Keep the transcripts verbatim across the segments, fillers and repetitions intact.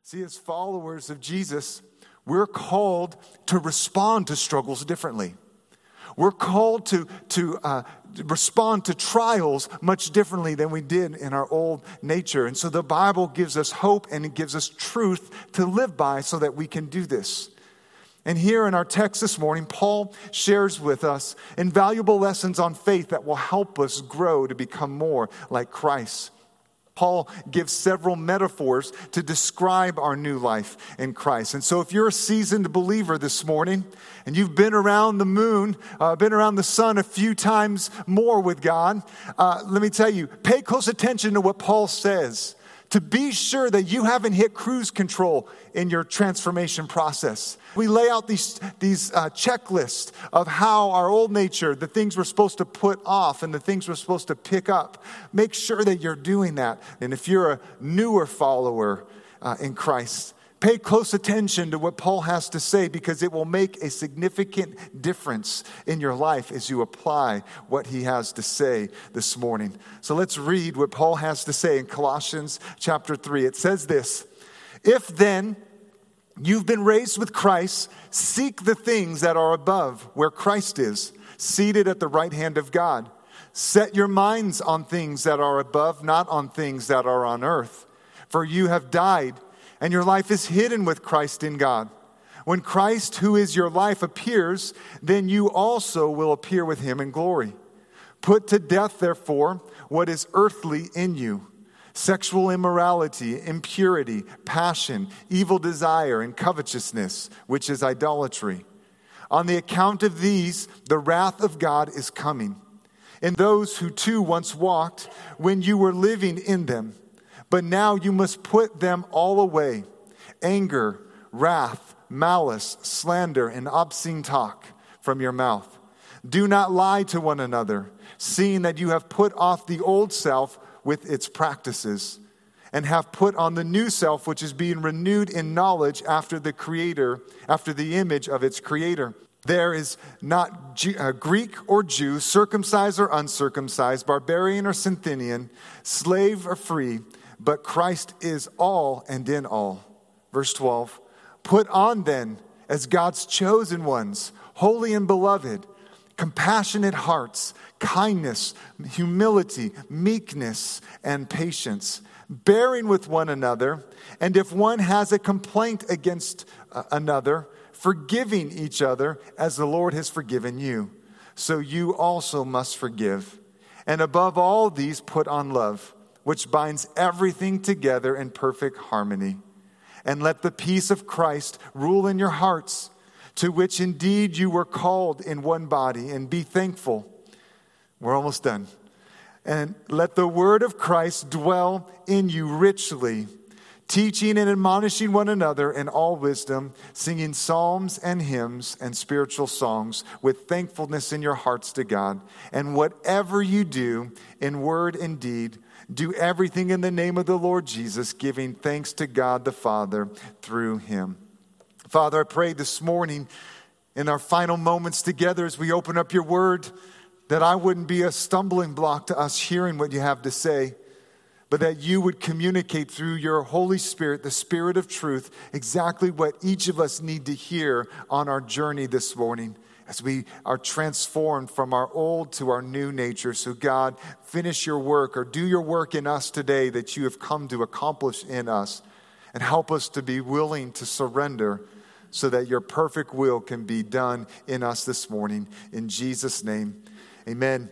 See, as followers of Jesus, we're called to respond to struggles differently. We're called to, to uh, respond to trials much differently than we did in our old nature. And so the Bible gives us hope and it gives us truth to live by so that we can do this. And here in our text this morning, Paul shares with us invaluable lessons on faith that will help us grow to become more like Christ. Paul gives several metaphors to describe our new life in Christ. And so if you're a seasoned believer this morning and you've been around the moon, uh, been around the sun a few times more with God, uh, let me tell you, pay close attention to what Paul says to be sure that you haven't hit cruise control in your transformation process. We lay out these, these uh, checklists of how our old nature, the things we're supposed to put off and the things we're supposed to pick up. Make sure that you're doing that. And if you're a newer follower uh, in Christ, pay close attention to what Paul has to say because it will make a significant difference in your life as you apply what he has to say this morning. So let's read what Paul has to say in Colossians chapter three. It says this, "If then you've been raised with Christ, seek the things that are above where Christ is, seated at the right hand of God. Set your minds on things that are above, not on things that are on earth. For you have died, and your life is hidden with Christ in God. When Christ, who is your life, appears, then you also will appear with him in glory. Put to death, therefore, what is earthly in you: sexual immorality, impurity, passion, evil desire, and covetousness, which is idolatry. On the account of these, the wrath of God is coming. In those who too once walked when you were living in them. But now you must put them all away: anger, wrath, malice, slander, and obscene talk from your mouth. Do not lie to one another, seeing that you have put off the old self with its practices, and have put on the new self, which is being renewed in knowledge after the Creator, after the image of its Creator. There is not G- uh, Greek or Jew, circumcised or uncircumcised, barbarian or Scythian, slave or free, but Christ is all and in all." Verse twelve, "Put on then, as God's chosen ones, holy and beloved, compassionate hearts, kindness, humility, meekness, and patience, bearing with one another, and if one has a complaint against uh, another, forgiving each other as the Lord has forgiven you. So you also must forgive. And above all these, put on love, which binds everything together in perfect harmony. And let the peace of Christ rule in your hearts, to which indeed you were called in one body, and be thankful." We're almost done. "And let the word of Christ dwell in you richly, teaching and admonishing one another in all wisdom, singing psalms and hymns and spiritual songs with thankfulness in your hearts to God. And whatever you do in word and deed, do everything in the name of the Lord Jesus, giving thanks to God the Father through him." Father, I pray this morning in our final moments together as we open up your word, that I wouldn't be a stumbling block to us hearing what you have to say, but that you would communicate through your Holy Spirit, the Spirit of truth, exactly what each of us need to hear on our journey this morning as we are transformed from our old to our new nature. So God, finish your work or do your work in us today that you have come to accomplish in us, and help us to be willing to surrender so that your perfect will can be done in us this morning. In Jesus' name, amen.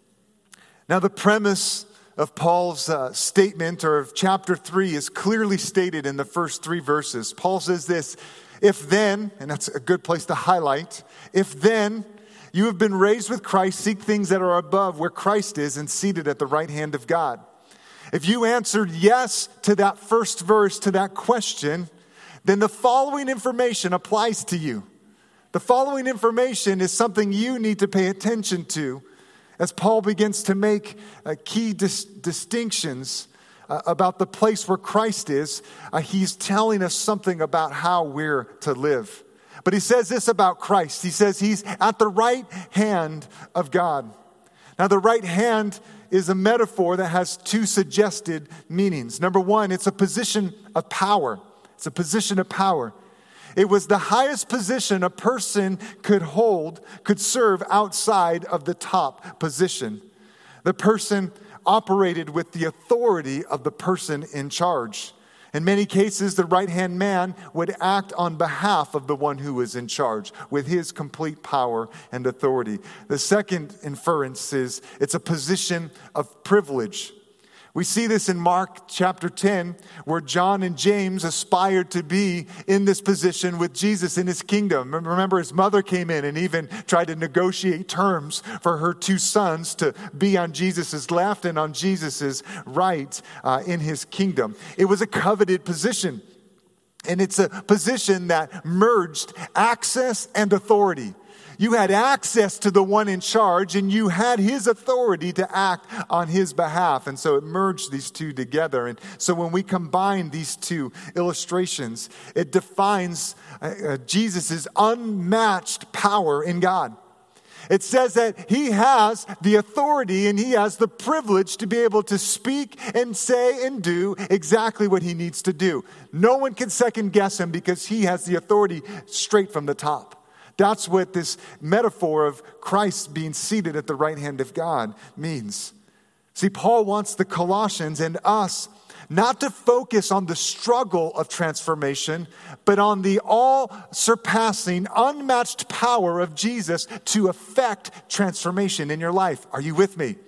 Now the premise of Paul's uh, statement, or of chapter three, is clearly stated in the first three verses. Paul says this: "If then," and that's a good place to highlight, "if then you have been raised with Christ, seek things that are above where Christ is and seated at the right hand of God." If you answered yes to that first verse, to that question, then the following information applies to you. The following information is something you need to pay attention to as Paul begins to make uh, key dis- distinctions uh, about the place where Christ is. Uh, he's telling us something about how we're to live. But he says this about Christ. He says he's at the right hand of God. Now, the right hand is a metaphor that has two suggested meanings. Number one, it's a position of power. It's a position of power. It was the highest position a person could hold, could serve outside of the top position. The person operated with the authority of the person in charge. In many cases, the right-hand man would act on behalf of the one who was in charge with his complete power and authority. The second inference is it's a position of privilege. We see this in Mark chapter ten, where John and James aspired to be in this position with Jesus in his kingdom. Remember, his mother came in and even tried to negotiate terms for her two sons to be on Jesus' left and on Jesus' right uh, in his kingdom. It was a coveted position, and it's a position that merged access and authority. You had access to the one in charge, and you had his authority to act on his behalf. And so it merged these two together. And so when we combine these two illustrations, it defines uh, Jesus' unmatched power in God. It says that he has the authority and he has the privilege to be able to speak and say and do exactly what he needs to do. No one can second guess him because he has the authority straight from the top. That's what this metaphor of Christ being seated at the right hand of God means. See, Paul wants the Colossians and us not to focus on the struggle of transformation, but on the all-surpassing, unmatched power of Jesus to effect transformation in your life. Are you with me?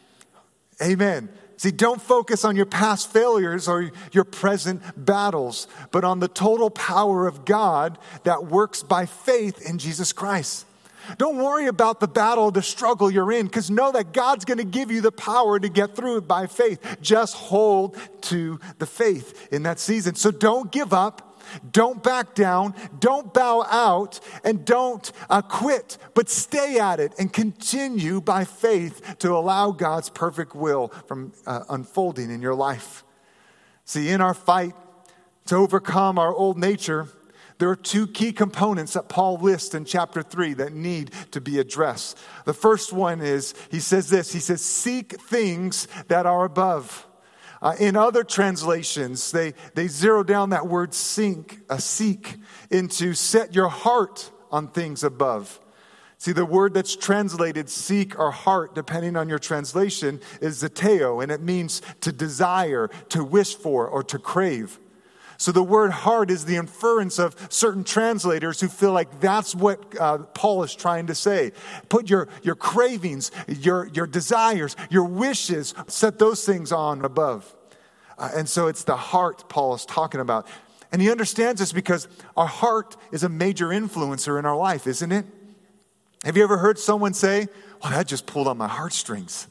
Amen. See, don't focus on your past failures or your present battles, but on the total power of God that works by faith in Jesus Christ. Don't worry about the battle, the struggle you're in, because know that God's going to give you the power to get through it by faith. Just hold to the faith in that season. So don't give up. Don't back down, don't bow out, and don't uh, quit, but stay at it and continue by faith to allow God's perfect will from uh, unfolding in your life. See, in our fight to overcome our old nature, there are two key components that Paul lists in chapter three that need to be addressed. The first one is, he says this, he says, seek things that are above. Uh, in other translations, they, they zero down that word sink, uh, seek into set your heart on things above. See, the word that's translated seek or heart, depending on your translation, is zeteo, and it means to desire, to wish for, or to crave. So the word heart is the inference of certain translators who feel like that's what uh, Paul is trying to say. Put your, your cravings, your, your desires, your wishes, set those things on above. Uh, and so it's the heart Paul is talking about. And he understands this because our heart is a major influencer in our life, isn't it? Have you ever heard someone say, well, that just pulled on my heartstrings?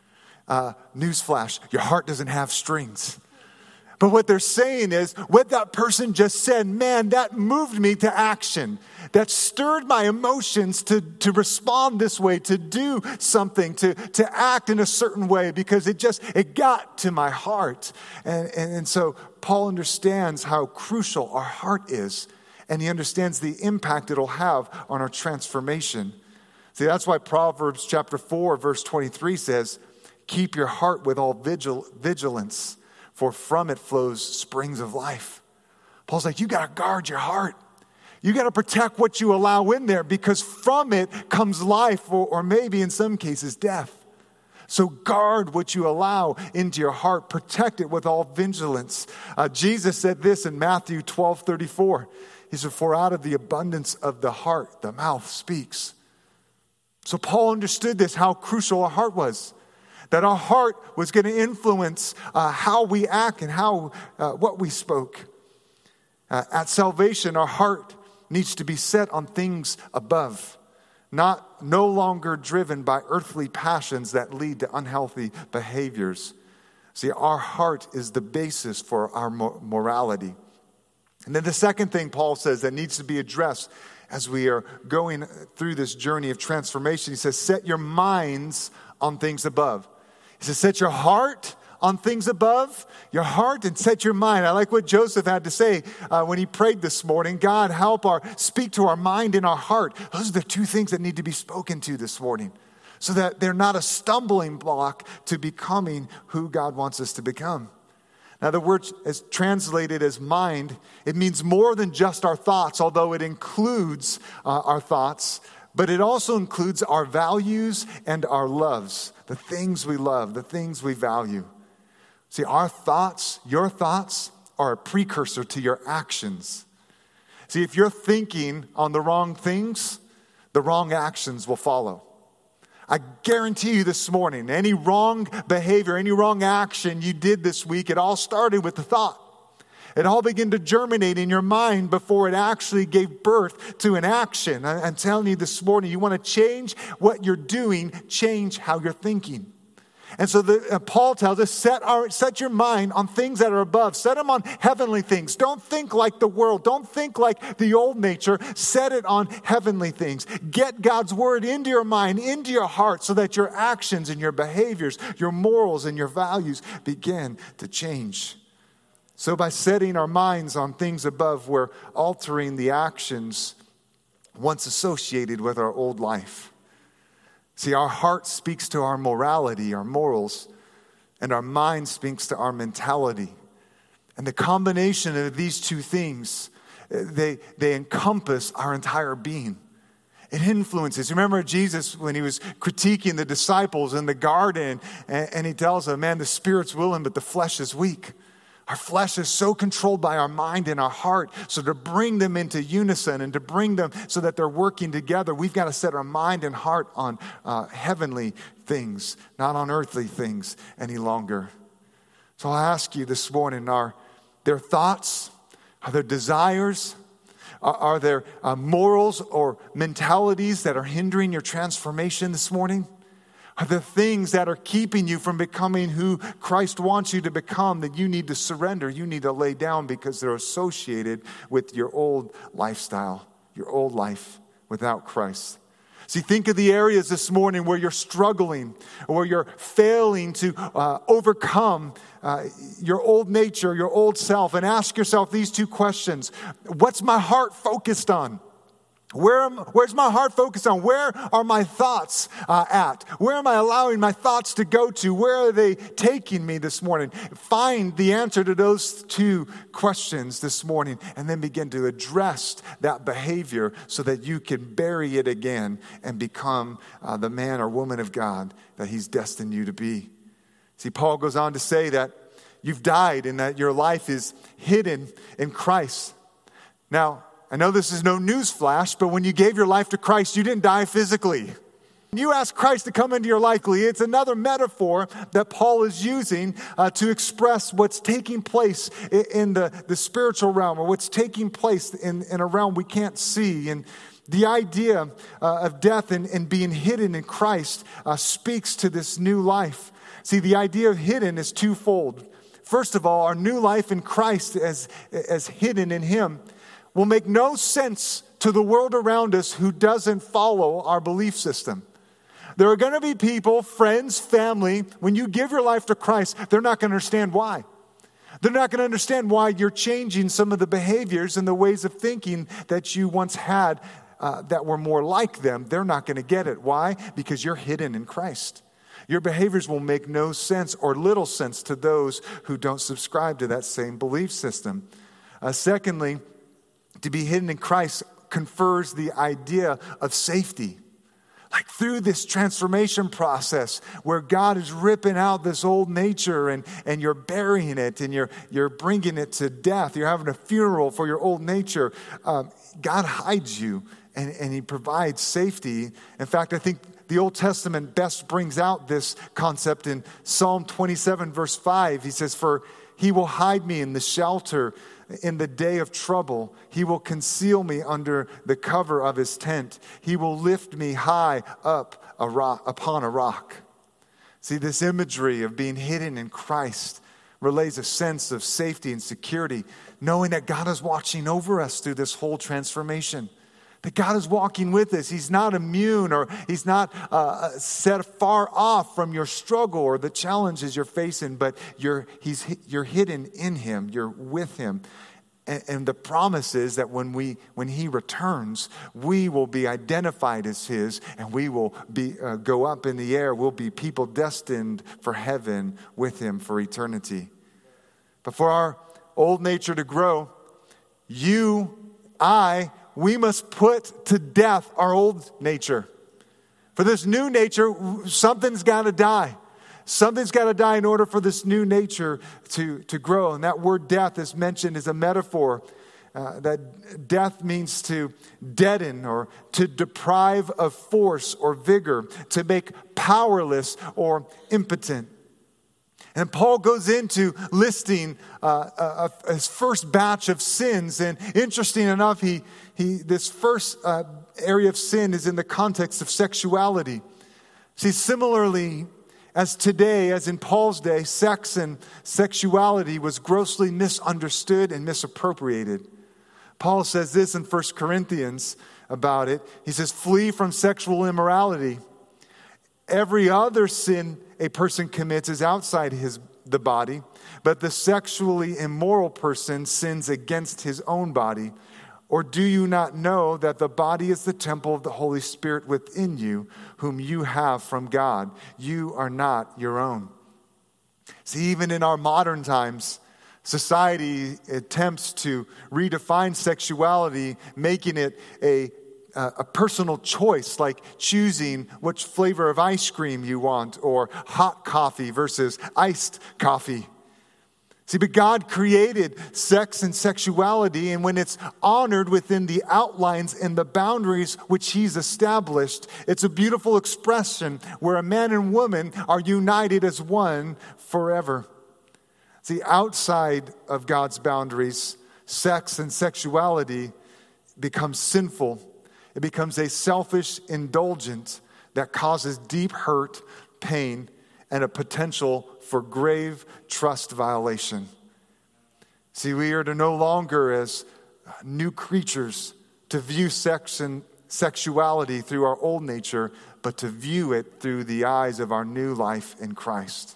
Uh, newsflash, your heart doesn't have strings. But what they're saying is, what that person just said, man, that moved me to action. That stirred my emotions to, to respond this way, to do something, to, to act in a certain way, because it just, it got to my heart. And, and, and so Paul understands how crucial our heart is, and he understands the impact it'll have on our transformation. See, that's why Proverbs chapter four, verse twenty-three says, keep your heart with all vigil, vigilance, for from it flows springs of life. Paul's like, you got to guard your heart. You got to protect what you allow in there, because from it comes life, or, or maybe in some cases death. So guard what you allow into your heart. Protect it with all vigilance. Uh, Jesus said this in Matthew twelve thirty-four. He said, for out of the abundance of the heart, the mouth speaks. So Paul understood this, how crucial our heart was. That our heart was going to influence uh, how we act and how uh, what we spoke. Uh, at salvation, our heart needs to be set on things above, not no longer driven by earthly passions that lead to unhealthy behaviors. See, our heart is the basis for our morality. And then the second thing Paul says that needs to be addressed as we are going through this journey of transformation, he says, set your minds on things above. He says, set your heart on things above, your heart, and set your mind. I like what Joseph had to say uh, when he prayed this morning. God, help our, speak to our mind and our heart. Those are the two things that need to be spoken to this morning, so that they're not a stumbling block to becoming who God wants us to become. Now, the word is translated as mind. It means more than just our thoughts, although it includes uh, our thoughts, but it also includes our values and our loves, the things we love, the things we value. See, our thoughts, your thoughts, are a precursor to your actions. See, if you're thinking on the wrong things, the wrong actions will follow. I guarantee you this morning, any wrong behavior, any wrong action you did this week, it all started with the thought. It all began to germinate in your mind before it actually gave birth to an action. I'm telling you this morning, you want to change what you're doing, change how you're thinking. And so the, uh, Paul tells us, set, our, set your mind on things that are above. Set them on heavenly things. Don't think like the world. Don't think like the old nature. Set it on heavenly things. Get God's word into your mind, into your heart, so that your actions and your behaviors, your morals and your values begin to change. So by setting our minds on things above, we're altering the actions once associated with our old life. See, our heart speaks to our morality, our morals, and our mind speaks to our mentality. And the combination of these two things, they, they encompass our entire being. It influences. Remember Jesus when he was critiquing the disciples in the garden, and, and he tells them, man, the spirit's willing, but the flesh is weak. Our flesh is so controlled by our mind and our heart. So to bring them into unison and to bring them so that they're working together, we've got to set our mind and heart on uh, heavenly things, not on earthly things any longer. So I'll ask you this morning, are there thoughts, are there desires, are, are there uh, morals or mentalities that are hindering your transformation this morning? Are the things that are keeping you from becoming who Christ wants you to become that you need to surrender, you need to lay down because they're associated with your old lifestyle, your old life without Christ? See, think of the areas this morning where you're struggling or where you're failing to uh, overcome uh, your old nature, your old self, and ask yourself these two questions. What's my heart focused on? Where am, where's my heart focused on? Where are my thoughts uh, at? Where am I allowing my thoughts to go to? Where are they taking me this morning? Find the answer to those two questions this morning and then begin to address that behavior so that you can bury it again and become uh, the man or woman of God that he's destined you to be. See, Paul goes on to say that you've died and that your life is hidden in Christ. Now, I know this is no news flash, but when you gave your life to Christ, you didn't die physically. When you ask Christ to come into your life, it's another metaphor that Paul is using uh, to express what's taking place in, in the, the spiritual realm, or what's taking place in, in a realm we can't see. And the idea uh, of death and, and being hidden in Christ uh, speaks to this new life. See, the idea of hidden is twofold. First of all, our new life in Christ as, as hidden in Him will make no sense to the world around us who doesn't follow our belief system. There are going to be people, friends, family, when you give your life to Christ, they're not going to understand why. They're not going to understand why you're changing some of the behaviors and the ways of thinking that you once had uh, that were more like them. They're not going to get it. Why? Because you're hidden in Christ. Your behaviors will make no sense or little sense to those who don't subscribe to that same belief system. Uh, secondly, to be hidden in Christ confers the idea of safety. Like through this transformation process where God is ripping out this old nature and, and you're burying it and you're, you're bringing it to death. You're having a funeral for your old nature. Um, God hides you and, and He provides safety. In fact, I think the Old Testament best brings out this concept in Psalm twenty-seven, verse five. He says, "For He will hide me in the shelter in the day of trouble. He will conceal me under the cover of His tent. He will lift me high up a rock, upon a rock." See, this imagery of being hidden in Christ relays a sense of safety and security, knowing that God is watching over us through this whole transformation. That God is walking with us. He's not immune or He's not uh, set far off from your struggle or the challenges you're facing, but you're, he's, you're hidden in Him. You're with Him. And, and the promise is that when, we, when He returns, we will be identified as His and we will be uh, go up in the air. We'll be people destined for heaven with Him for eternity. But for our old nature to grow, you, I, we must put to death our old nature. For this new nature, something's got to die. Something's got to die in order for this new nature to, to grow. And that word death is mentioned as a metaphor. Uh, that death means to deaden or to deprive of force or vigor, to make powerless or impotent. And Paul goes into listing uh, uh, his first batch of sins. And interesting enough, he he this first uh, area of sin is in the context of sexuality. See, similarly, as today, as in Paul's day, sex and sexuality was grossly misunderstood and misappropriated. Paul says this in First Corinthians about it. He says, flee from sexual immorality. Every other sin a person commits is outside his the body, but the sexually immoral person sins against his own body. Or do you not know that the body is the temple of the Holy Spirit within you, whom you have from God? You are not your own. See, even in our modern times, society attempts to redefine sexuality, making it a, a personal choice, like choosing which flavor of ice cream you want, or hot coffee versus iced coffee. See, but God created sex and sexuality, and when it's honored within the outlines and the boundaries which He's established, it's a beautiful expression where a man and woman are united as one forever. See, outside of God's boundaries, sex and sexuality becomes sinful. It becomes a selfish indulgence that causes deep hurt, pain, and a potential for grave trust violation. See, we are to no longer, as new creatures, to view sex and sexuality through our old nature, but to view it through the eyes of our new life in Christ.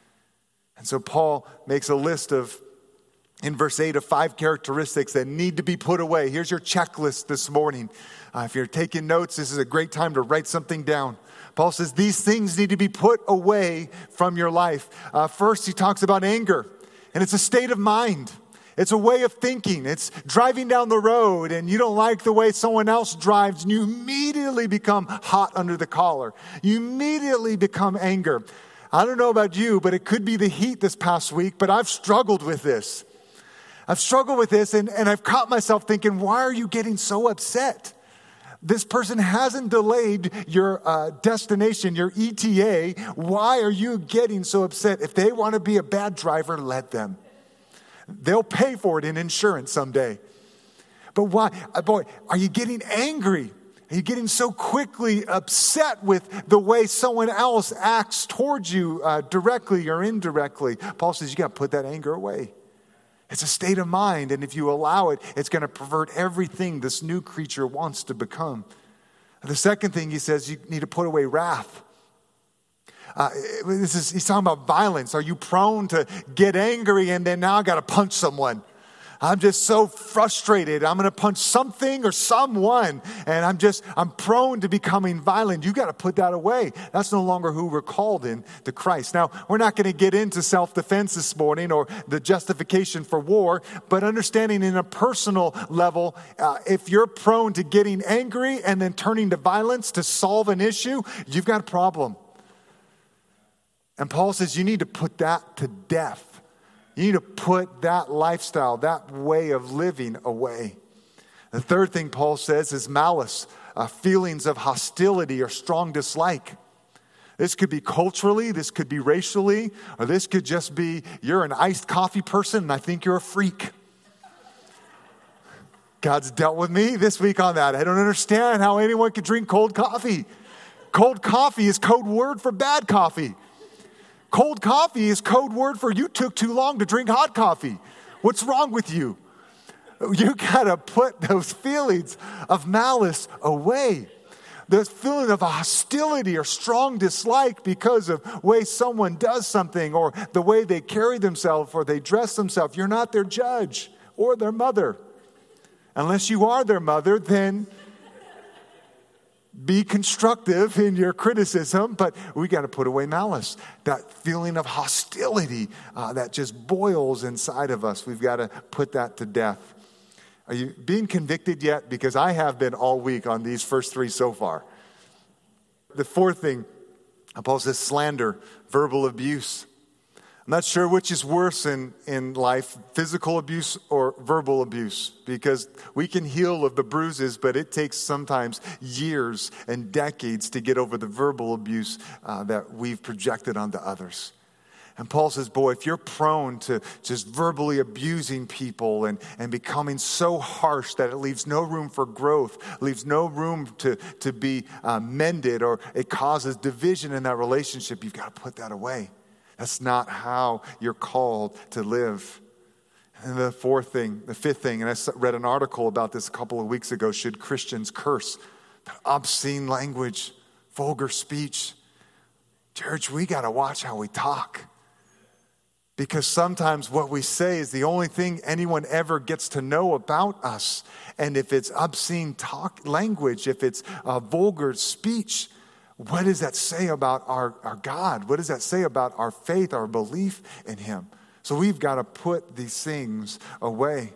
And so Paul makes a list of, in verse eight, of five characteristics that need to be put away. Here's your checklist this morning. Uh, if you're taking notes, this is a great time to write something down. Paul says these things need to be put away from your life. Uh, first, he talks about anger, and it's a state of mind. It's a way of thinking. It's driving down the road, and you don't like the way someone else drives, and you immediately become hot under the collar. You immediately become anger. I don't know about you, but it could be the heat this past week, but I've struggled with this. I've struggled with this, and, and I've caught myself thinking, why are you getting so upset? This person hasn't delayed your uh, destination, your E T A. Why are you getting so upset? If they want to be a bad driver, let them. They'll pay for it in insurance someday. But why? Uh, boy, are you getting angry? Are you getting so quickly upset with the way someone else acts towards you uh, directly or indirectly? Paul says you got to put that anger away. It's a state of mind, and if you allow it, it's going to pervert everything this new creature wants to become. The second thing he says, you need to put away wrath. Uh, this is, he's talking about violence. Are you prone to get angry and then now I got to punch someone? I'm just so frustrated. I'm going to punch something or someone, and I'm just, I'm prone to becoming violent. You got to put that away. That's no longer who we're called in to Christ. Now, we're not going to get into self-defense this morning or the justification for war, but understanding in a personal level, uh, if you're prone to getting angry and then turning to violence to solve an issue, you've got a problem. And Paul says you need to put that to death. You need to put that lifestyle, that way of living away. The third thing Paul says is malice, uh, feelings of hostility or strong dislike. This could be culturally, this could be racially, or this could just be you're an iced coffee person and I think you're a freak. God's dealt with me this week on that. I don't understand how anyone could drink cold coffee. Cold coffee is code word for bad coffee. Cold coffee is code word for you took too long to drink hot coffee. What's wrong with you? You got to put those feelings of malice away. The feeling of hostility or strong dislike because of the way someone does something or the way they carry themselves or they dress themselves. You're not their judge or their mother. Unless you are their mother, then Be constructive in your criticism, but we got to put away malice. That feeling of hostility uh, that just boils inside of us. We've got to put that to death. Are you being convicted yet? Because I have been all week on these first three so far. The fourth thing, Paul says slander, verbal abuse. I'm not sure which is worse in, in life, physical abuse or verbal abuse, because we can heal of the bruises, but it takes sometimes years and decades to get over the verbal abuse uh, that we've projected onto others. And Paul says, boy, if you're prone to just verbally abusing people and, and becoming so harsh that it leaves no room for growth, leaves no room to, to be uh, mended, or it causes division in that relationship, you've got to put that away. That's not how you're called to live. And the fourth thing, the fifth thing, and I read an article about this a couple of weeks ago, should Christians curse? Obscene language, vulgar speech. Church, we got to watch how we talk. Because sometimes what we say is the only thing anyone ever gets to know about us. And if it's obscene talk language, if it's uh, vulgar speech, what does that say about our, our God? What does that say about our faith, our belief in Him? So we've got to put these things away.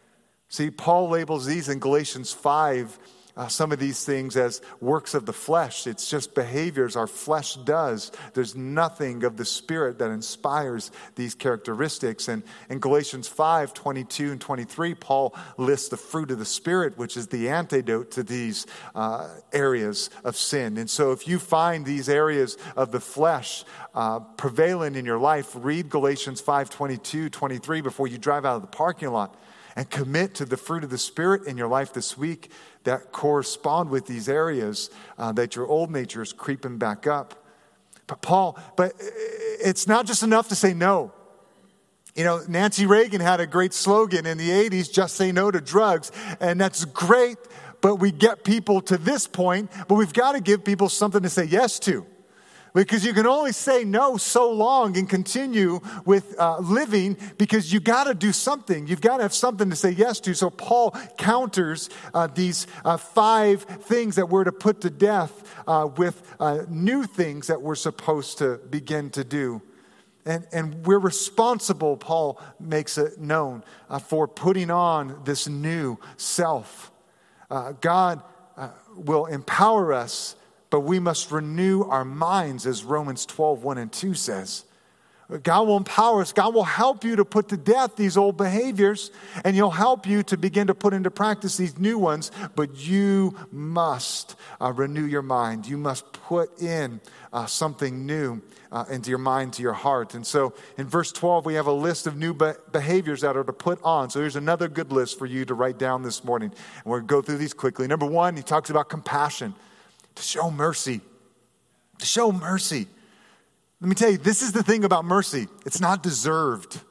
See, Paul labels these in Galatians five, uh, some of these things as works of the flesh. It's just behaviors our flesh does. There's nothing of the Spirit that inspires these characteristics. And in Galatians five, twenty-two and twenty-three, Paul lists the fruit of the Spirit, which is the antidote to these uh, areas of sin. And so if you find these areas of the flesh uh, prevalent in your life, read Galatians five, twenty-two, twenty-three before you drive out of the parking lot, and commit to the fruit of the Spirit in your life this week that correspond with these areas uh, that your old nature is creeping back up. But Paul, but it's not just enough to say no. You know, Nancy Reagan had a great slogan in the eighties, just say no to drugs. And that's great, but we get people to this point, but we've got to give people something to say yes to. Because you can only say no so long and continue with uh, living, because you got to do something. You've got to have something to say yes to. So Paul counters uh, these uh, five things that we're to put to death uh, with uh, new things that we're supposed to begin to do. And, and we're responsible, Paul makes it known, uh, for putting on this new self. Uh, God uh, will empower us, but we must renew our minds, as Romans twelve, one and two says. God will empower us. God will help you to put to death these old behaviors, and He'll help you to begin to put into practice these new ones. But you must uh, renew your mind. You must put in uh, something new uh, into your mind, to your heart. And so in verse twelve, we have a list of new be- behaviors that are to put on. So here's another good list for you to write down this morning. And we're going to go through these quickly. Number one, he talks about compassion. To show mercy. To show mercy. Let me tell you, this is the thing about mercy. It's not deserved.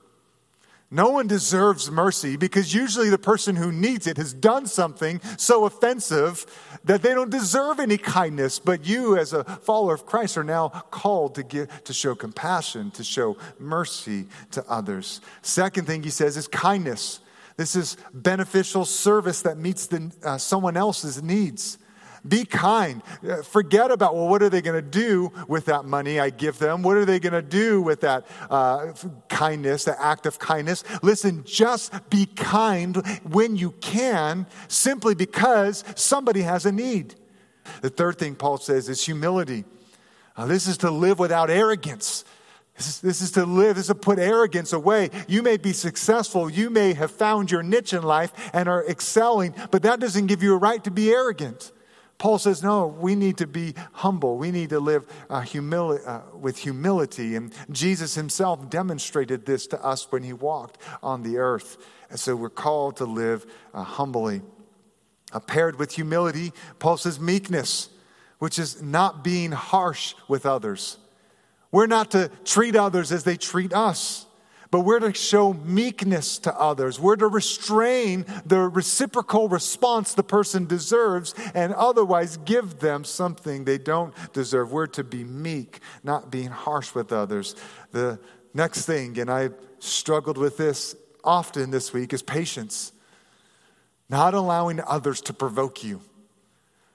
No one deserves mercy, because usually the person who needs it has done something so offensive that they don't deserve any kindness. But you, as a follower of Christ, are now called to give, to show compassion, to show mercy to others. Second thing he says is kindness. This is beneficial service that meets the, uh, someone else's needs. Be kind. Forget about, well, what are they going to do with that money I give them? What are they going to do with that uh, kindness, that act of kindness? Listen, just be kind when you can, simply because somebody has a need. The third thing Paul says is humility. Uh, this is to live without arrogance. This is, this is to live, this is to put arrogance away. You may be successful. You may have found your niche in life and are excelling, but that doesn't give you a right to be arrogant. Paul says, no, we need to be humble. We need to live uh, humili- uh, with humility. And Jesus himself demonstrated this to us when he walked on the earth. And so we're called to live uh, humbly. Uh, paired with humility, Paul says meekness, which is not being harsh with others. We're not to treat others as they treat us, but we're to show meekness to others. We're to restrain the reciprocal response the person deserves and otherwise give them something they don't deserve. We're to be meek, not being harsh with others. The next thing, and I struggled with this often this week, is patience. Not allowing others to provoke you.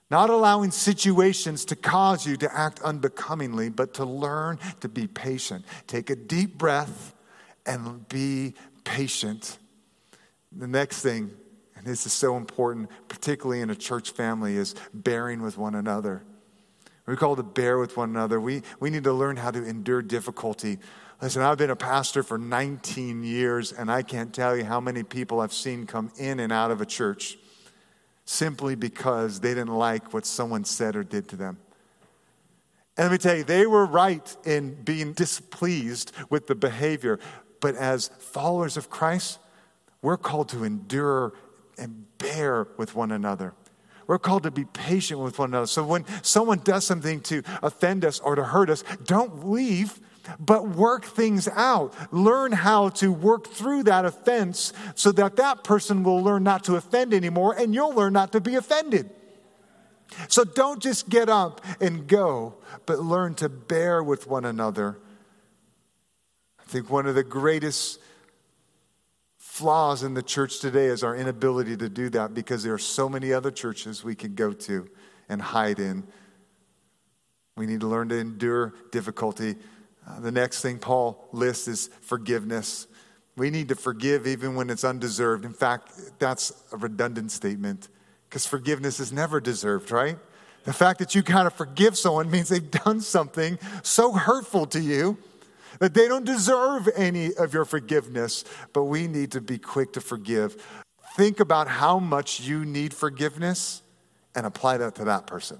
Not allowing situations to cause you to act unbecomingly, but to learn to be patient. Take a deep breath and be patient. The next thing, and this is so important, particularly in a church family, is bearing with one another. We're called to bear with one another. We, we need to learn how to endure difficulty. Listen, I've been a pastor for nineteen years, and I can't tell you how many people I've seen come in and out of a church simply because they didn't like what someone said or did to them. And let me tell you, they were right in being displeased with the behavior. But as followers of Christ, we're called to endure and bear with one another. We're called to be patient with one another. So when someone does something to offend us or to hurt us, don't leave, but work things out. Learn how to work through that offense so that that person will learn not to offend anymore, and you'll learn not to be offended. So don't just get up and go, but learn to bear with one another. I think one of the greatest flaws in the church today is our inability to do that, because there are so many other churches we can go to and hide in. We need to learn to endure difficulty. Uh, the next thing Paul lists is forgiveness. We need to forgive even when it's undeserved. In fact, that's a redundant statement, because forgiveness is never deserved, right? The fact that you kind of forgive someone means they've done something so hurtful to you that they don't deserve any of your forgiveness. But we need to be quick to forgive. Think about how much you need forgiveness and apply that to that person.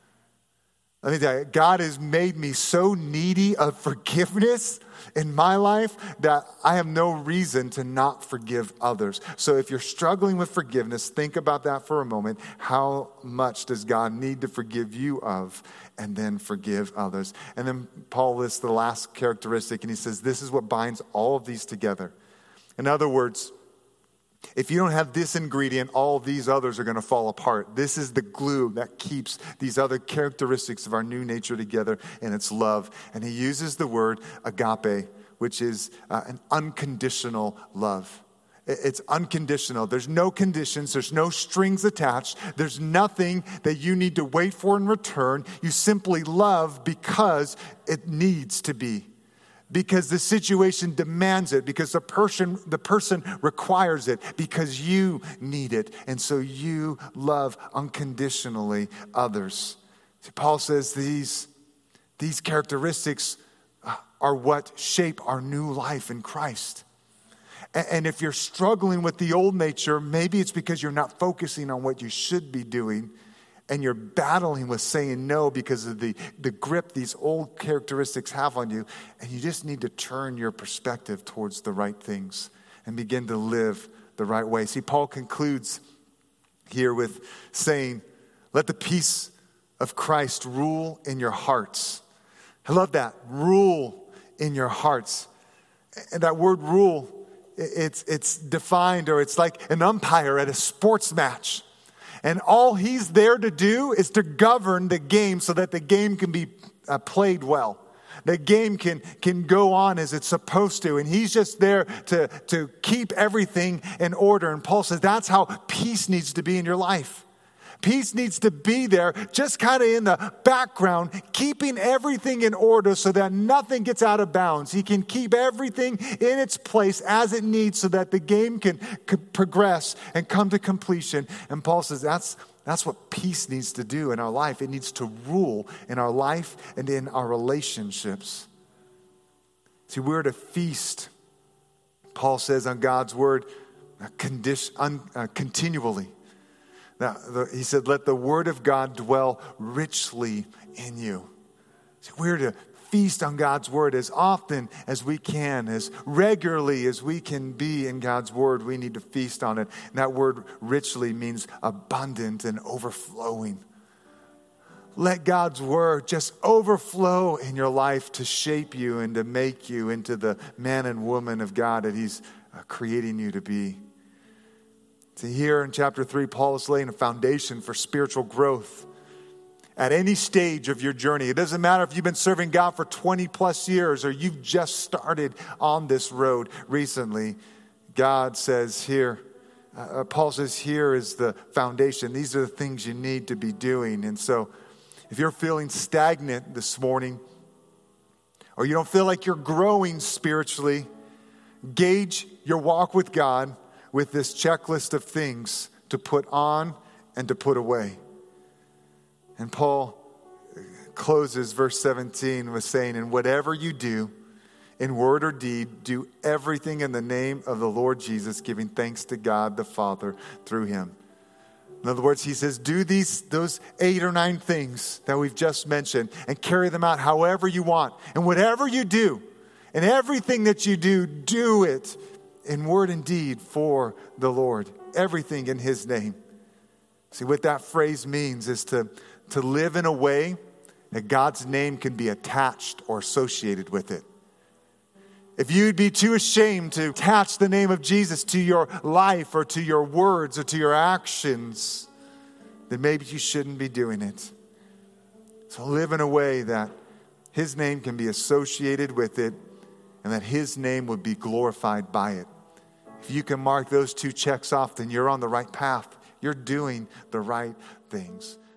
Let me tell you, God has made me so needy of forgiveness in my life that I have no reason to not forgive others. So if you're struggling with forgiveness, think about that for a moment. How much does God need to forgive you of? And then forgive others. And then Paul lists the last characteristic, and he says, this is what binds all of these together. In other words, if you don't have this ingredient, all of these others are going to fall apart. This is the glue that keeps these other characteristics of our new nature together, and it's love. And he uses the word agape, which is uh, an unconditional love. It's unconditional. There's no conditions. There's no strings attached. There's nothing that you need to wait for in return. You simply love because it needs to be. Because the situation demands it, because the person, the person requires it, because you need it. And so you love unconditionally others. See, Paul says these, these characteristics are what shape our new life in Christ. And, and if you're struggling with the old nature, maybe it's because you're not focusing on what you should be doing. And you're battling with saying no because of the, the grip these old characteristics have on you. And you just need to turn your perspective towards the right things and begin to live the right way. See, Paul concludes here with saying, let the peace of Christ rule in your hearts. I love that. Rule in your hearts. And that word rule, it's, it's defined, or it's like an umpire at a sports match. And all he's there to do is to govern the game so that the game can be uh, played well. The game can, can go on as it's supposed to. And he's just there to, to keep everything in order. And Paul says that's how peace needs to be in your life. Peace needs to be there, just kind of in the background, keeping everything in order so that nothing gets out of bounds. He can keep everything in its place as it needs so that the game can, can progress and come to completion. And Paul says that's, that's what peace needs to do in our life. It needs to rule in our life and in our relationships. See, we're to feast, Paul says, on God's word condition, un, uh, continually. Now, the, he said, let the word of God dwell richly in you. So we're to feast on God's word as often as we can, as regularly as we can be in God's word. We need to feast on it. And that word richly means abundant and overflowing. Let God's word just overflow in your life to shape you and to make you into the man and woman of God that he's creating you to be. So here in chapter three, Paul is laying a foundation for spiritual growth. At any stage of your journey, it doesn't matter if you've been serving God for twenty plus years or you've just started on this road recently. God says here, Uh, Paul says here is the foundation. These are the things you need to be doing. And so if you're feeling stagnant this morning, or you don't feel like you're growing spiritually, gauge your walk with God with this checklist of things to put on and to put away. And Paul closes verse seventeen with saying, and whatever you do, in word or deed, do everything in the name of the Lord Jesus, giving thanks to God the Father through him. In other words, he says, do these, those eight or nine things that we've just mentioned and carry them out however you want. And whatever you do, and everything that you do, do it in word and deed for the Lord. Everything in his name. See, what that phrase means is to, to live in a way that God's name can be attached or associated with it. If you'd be too ashamed to attach the name of Jesus to your life or to your words or to your actions, then maybe you shouldn't be doing it. So live in a way that his name can be associated with it and that his name would be glorified by it. If you can mark those two checks off, then you're on the right path. You're doing the right things.